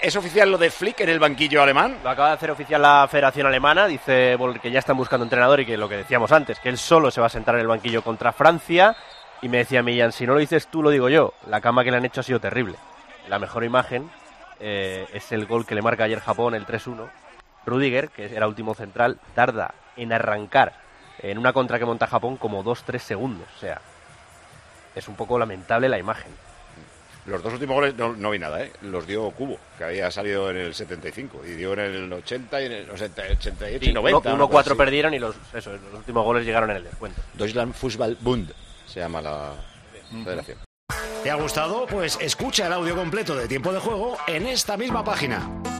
¿Es oficial lo de Flick en el banquillo alemán? Lo acaba de hacer oficial la Federación Alemana, dice que ya están buscando entrenador y que lo que decíamos antes, que él solo se va a sentar en el banquillo contra Francia. Y me decía Millán, si no lo dices tú, lo digo yo. La cama que le han hecho ha sido terrible. La mejor imagen es el gol que le marca ayer Japón, el 3-1. Rüdiger, que era último central, tarda en arrancar en una contra que monta Japón como 2-3 segundos. O sea, es un poco lamentable la imagen. Los dos últimos goles no vi nada, ¿eh? Los dio Kubo, que había salido en el 75, y dio en el 80 y en el 88 sí, y 90. 1-4 perdieron y los últimos goles llegaron en el descuento. Deutschland Fußball-Bund se llama la federación. ¿Te ha gustado? Pues escucha el audio completo de Tiempo de Juego en esta misma página.